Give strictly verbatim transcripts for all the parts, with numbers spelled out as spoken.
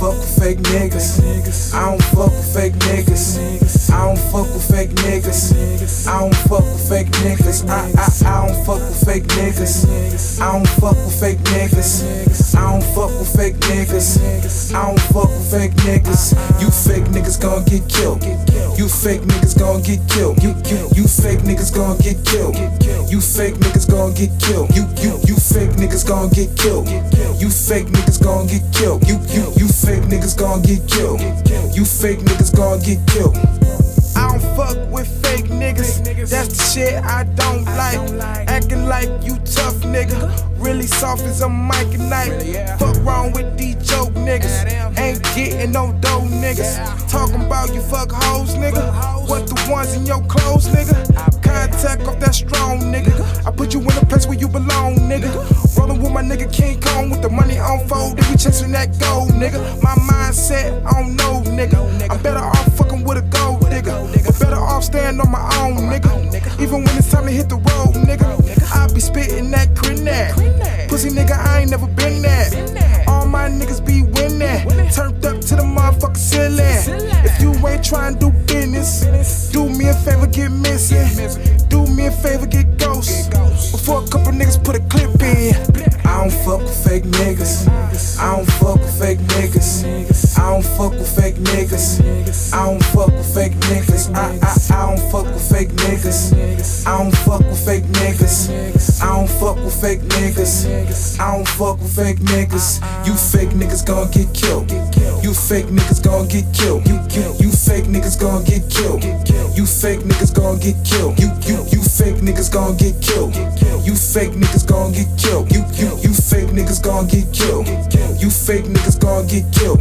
fuck with fake niggas. I don't fuck with fake niggas. I don't fuck with fake niggas. I don't fuck with fake niggas. I, I, I don't fuck with fake niggas. I don't fuck with fake niggas. I don't fuck with fake niggas. I don't fuck with fake niggas. You fake niggas gon' get killed. You fake niggas gon' get killed. You, you, you fake niggas gon' get killed. You fake niggas gon' get killed. You, you, you fake niggas gon' get killed. You fake niggas gon' get killed. You, you, you fake niggas gon' get killed. You fake niggas gon' get killed. I don't fuck with fake niggas. That's the shit I don't like. Acting like you tough nigga. Really soft as a mic and night. Fuck wrong with these joke niggas. Ain't getting no dough niggas. Talking about you fuck hoes nigga. What the ones in your clothes nigga? Contact off that strong nigga. I put you in a place where you belong nigga. Rollin' with my nigga King Kong with the money on fold. And we chasing that gold nigga. My mindset, I don't know nigga. I'm better off fucking with a gold nigga. But better off staying on my own, nigga. Even when it's time to hit the road, nigga. I be spitting that grenade. Pussy nigga, I ain't never been that. All my niggas be winning. Turned up to the motherfucking ceiling. If you ain't trying to do business, do me a favor, get missing. Do me a favor, get ghost. Before a couple niggas put a clip in. I don't fuck with fake niggas. I don't fuck with fake niggas. I don't fuck with fake niggas. I don't fuck with fake niggas. I, I, I don't fuck with fake niggas. I don't fuck with fake niggas. I don't fuck with fake niggas. I don't fuck with fake niggas. You fake niggas gon' get killed. You fake niggas gon' get killed. You, you, you fake niggas gon' get killed. You fake niggas gon' get killed. You, you, you fake niggas gon' get killed. You fake niggas gon' get killed. You, you, you fake niggas gon' get killed. You fake niggas gon' get killed.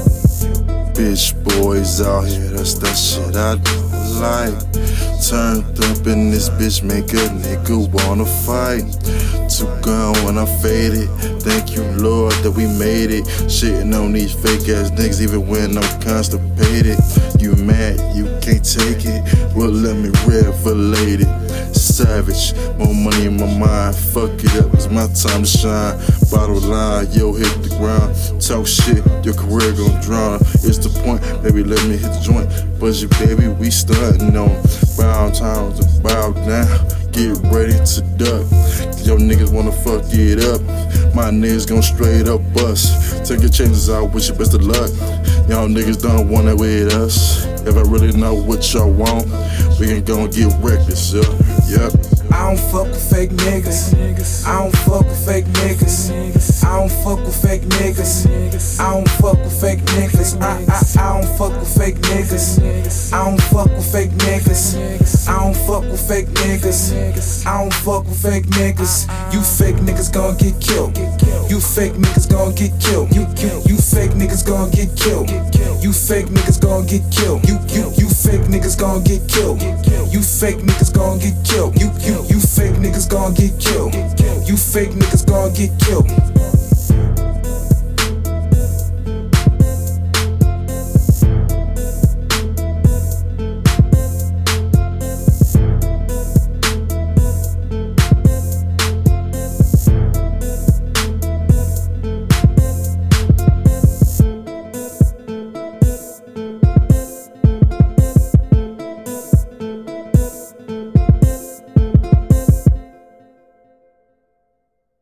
Bitch boys out here, that's that shit I don't like. Turned up in this bitch, make a nigga wanna fight. Too gone when I faded. Thank you, Lord, that we made it. Shitting on these fake ass niggas, even when I'm constipated. You mad, you can't take it. Well, let me revelate it. Savage, more money in my mind. Fuck it up, it's my time to shine. Bottom line, yo, hit the ground. Talk shit, your career gon' drown. It's the point, baby, let me hit the joint. Budget, baby, we stuntin' on. Bound times and bow down. Get ready to duck. Yo niggas wanna fuck it up. My niggas gon' straight up bust. Take your chances out, wish you best of luck. Y'all niggas don't want it with us. If I really know what y'all want, we can gon' get reckless, yeah. Yep. I don't fuck with fake niggas. I don't fuck with fake niggas. I don't fuck with fake niggas. I don't fuck with fake niggas. I, I, I don't fuck with fake niggas. I don't fuck with fake niggas. I don't fuck with fake niggas. I don't fuck with fake niggas. You fake niggas gon' get killed. You fake niggas gon' get killed. You, you, you fake niggas gon' get killed. You fake niggas gon' get killed. You, you, you fake niggas gon' get killed. You fake niggas gon' get killed. You, you, you fake niggas gon' get killed. You fake niggas gon' get killed.